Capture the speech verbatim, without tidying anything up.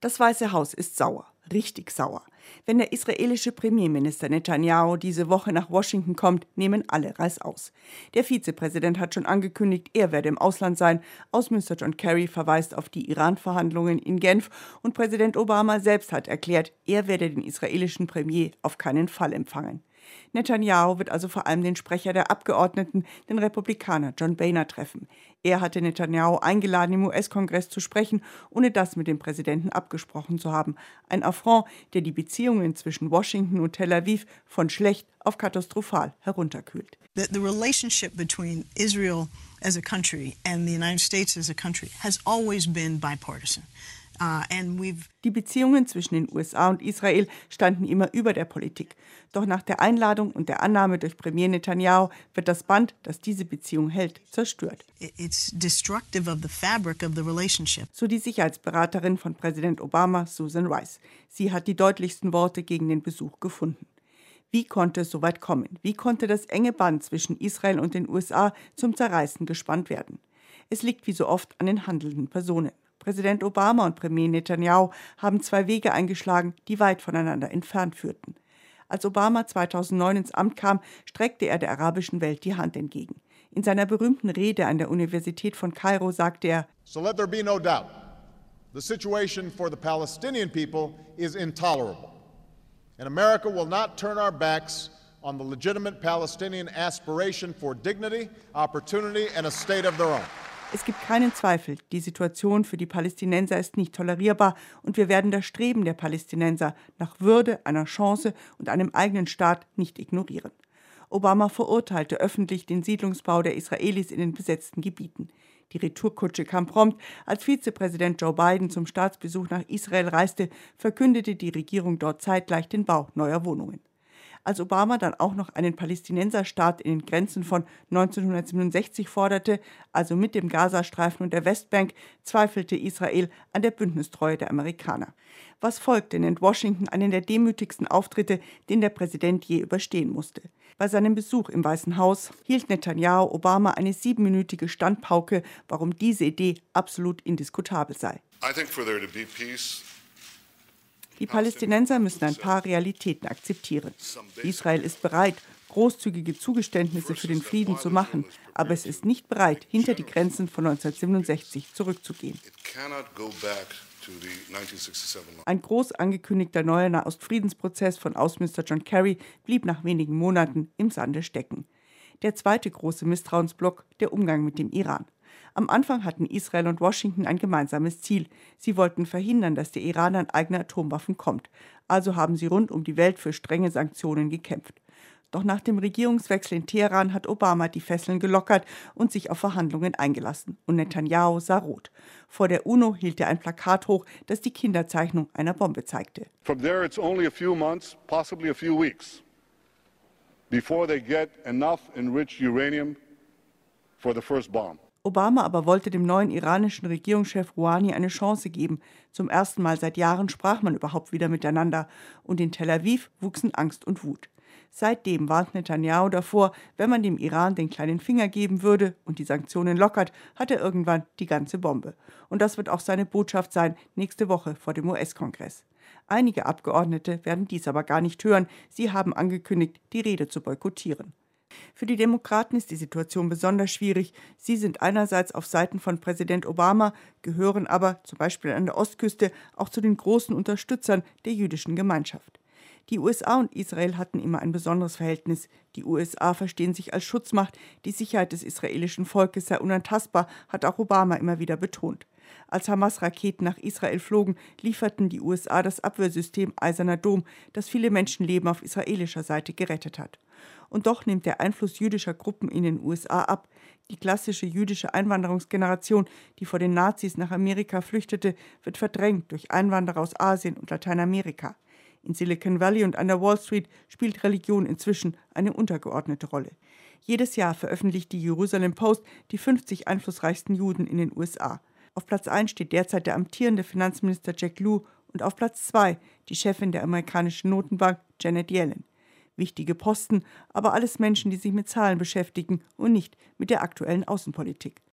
Das Weiße Haus ist sauer, richtig sauer. Wenn der israelische Premierminister Netanyahu diese Woche nach Washington kommt, nehmen alle reißaus. Der Vizepräsident hat schon angekündigt, er werde im Ausland sein. Außenminister John Kerry verweist auf die Iran-Verhandlungen in Genf und Präsident Obama selbst hat erklärt, er werde den israelischen Premier auf keinen Fall empfangen. Netanyahu wird also vor allem den Sprecher der Abgeordneten, den Republikaner John Boehner, treffen. Er hatte Netanyahu eingeladen, im U S-Kongress zu sprechen, ohne das mit dem Präsidenten abgesprochen zu haben. Ein Affront, der die Beziehungen zwischen Washington und Tel Aviv von schlecht auf katastrophal herunterkühlt. The, the relationship between Israel as a country and the United States as a country has always been bipartisan. Uh, and we've Die Beziehungen zwischen den U S A und Israel standen immer über der Politik. Doch nach der Einladung und der Annahme durch Premier Netanyahu wird das Band, das diese Beziehung hält, zerstört. It's destructive of the fabric of the relationship. So die Sicherheitsberaterin von Präsident Obama, Susan Rice. Sie hat die deutlichsten Worte gegen den Besuch gefunden. Wie konnte es so weit kommen? Wie konnte das enge Band zwischen Israel und den U S A zum Zerreißen gespannt werden? Es liegt wie so oft an den handelnden Personen. Präsident Obama und Premier Netanyahu haben zwei Wege eingeschlagen, die weit voneinander entfernt führten. Als Obama zweitausendneun ins Amt kam, streckte er der arabischen Welt die Hand entgegen. In seiner berühmten Rede an der Universität von Kairo sagte er: So let there be no doubt. The situation for the Palestinian people is intolerable. And America will not turn our backs on the legitimate Palestinian aspiration for dignity, opportunity and a state of their own. Es gibt keinen Zweifel, die Situation für die Palästinenser ist nicht tolerierbar und wir werden das Streben der Palästinenser nach Würde, einer Chance und einem eigenen Staat nicht ignorieren. Obama verurteilte öffentlich den Siedlungsbau der Israelis in den besetzten Gebieten. Die Retourkutsche kam prompt. Als Vizepräsident Joe Biden zum Staatsbesuch nach Israel reiste, verkündete die Regierung dort zeitgleich den Bau neuer Wohnungen. Als Obama dann auch noch einen Palästinenserstaat in den Grenzen von neunzehnhundertsiebenundsechzig forderte, also mit dem Gazastreifen und der Westbank, zweifelte Israel an der Bündnistreue der Amerikaner. Was folgte, nennt Washington einen der demütigsten Auftritte, den der Präsident je überstehen musste. Bei seinem Besuch im Weißen Haus hielt Netanyahu Obama eine siebenminütige Standpauke, warum diese Idee absolut indiskutabel sei. I think for there to be peace, Die Palästinenser müssen ein paar Realitäten akzeptieren. Israel ist bereit, großzügige Zugeständnisse für den Frieden zu machen, aber es ist nicht bereit, hinter die Grenzen von neunzehnhundertsiebenundsechzig zurückzugehen. Ein groß angekündigter neuer Nahostfriedensprozess von Außenminister John Kerry blieb nach wenigen Monaten im Sande stecken. Der zweite große Misstrauensblock, der Umgang mit dem Iran. Am Anfang hatten Israel und Washington ein gemeinsames Ziel. Sie wollten verhindern, dass der Iran an eigene Atomwaffen kommt. Also haben sie rund um die Welt für strenge Sanktionen gekämpft. Doch nach dem Regierungswechsel in Teheran hat Obama die Fesseln gelockert und sich auf Verhandlungen eingelassen. Und Netanyahu sah rot. Vor der UNO hielt er ein Plakat hoch, das die Kinderzeichnung einer Bombe zeigte. From there it's only a few months, possibly a few weeks, before they get enough enriched uranium for the first bomb. Obama aber wollte dem neuen iranischen Regierungschef Rouhani eine Chance geben. Zum ersten Mal seit Jahren sprach man überhaupt wieder miteinander. Und in Tel Aviv wuchsen Angst und Wut. Seitdem warnt Netanyahu davor, wenn man dem Iran den kleinen Finger geben würde und die Sanktionen lockert, hat er irgendwann die ganze Bombe. Und das wird auch seine Botschaft sein, nächste Woche vor dem U S-Kongress. Einige Abgeordnete werden dies aber gar nicht hören. Sie haben angekündigt, die Rede zu boykottieren. Für die Demokraten ist die Situation besonders schwierig. Sie sind einerseits auf Seiten von Präsident Obama, gehören aber, zum Beispiel an der Ostküste, auch zu den großen Unterstützern der jüdischen Gemeinschaft. Die U S A und Israel hatten immer ein besonderes Verhältnis. Die U S A verstehen sich als Schutzmacht. Die Sicherheit des israelischen Volkes sei unantastbar, hat auch Obama immer wieder betont. Als Hamas-Raketen nach Israel flogen, lieferten die U S A das Abwehrsystem Eiserner Dom, das viele Menschenleben auf israelischer Seite gerettet hat. Und doch nimmt der Einfluss jüdischer Gruppen in den U S A ab. Die klassische jüdische Einwanderungsgeneration, die vor den Nazis nach Amerika flüchtete, wird verdrängt durch Einwanderer aus Asien und Lateinamerika. In Silicon Valley und an der Wall Street spielt Religion inzwischen eine untergeordnete Rolle. Jedes Jahr veröffentlicht die Jerusalem Post die fünfzig einflussreichsten Juden in den U S A. Auf Platz eins steht derzeit der amtierende Finanzminister Jack Lew und auf Platz zwei die Chefin der amerikanischen Notenbank Janet Yellen. Wichtige Posten, aber alles Menschen, die sich mit Zahlen beschäftigen und nicht mit der aktuellen Außenpolitik.